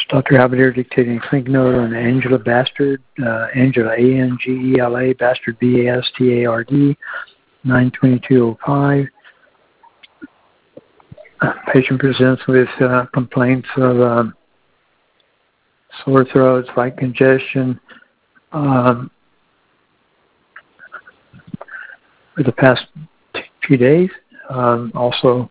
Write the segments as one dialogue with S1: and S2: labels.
S1: Dr. Halberdier dictating a clinic note on Angela Bastard, Angela, A-N-G-E-L-A, Bastard, B-A-S-T-A-R-D, 9/22/05. Patient presents with complaints of sore throats, light congestion, for the past few days. Also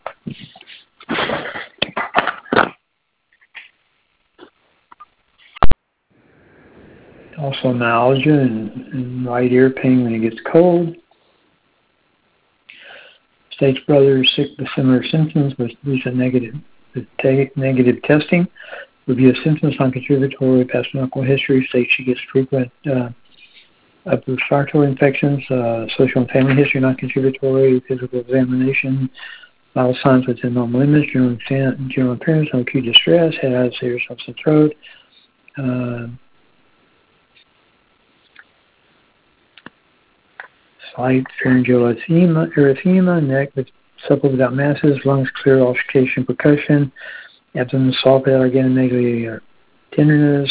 S1: myalgia and right ear pain when it gets cold. States brother is sick with similar symptoms, but recent negative testing. Review of symptoms, non-contributory, past medical history. States she gets frequent upper respiratory infections, social and family history, non-contributory, physical examination, vital signs within normal limits, general appearance, no acute distress, head, severe substance throat, slight pharyngeal erythema, neck with supple without masses, lungs clear, auscultation, percussion, abdomen soft, allergomegaly, tenderness,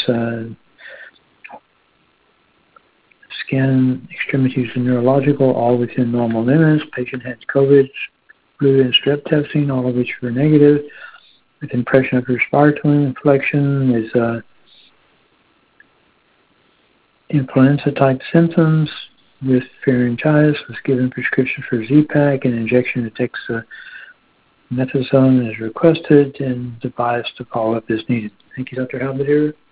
S1: skin, extremities, and neurological, all within normal limits. Patient had COVID, flu, and strep testing, all of which were negative, with impression of respiratory infection, with influenza-type symptoms, with pharyngitis, was given prescription for Z-Pak and injection of dexamethasone as requested, and advised to follow up as needed. Thank you, Dr. Halberdier.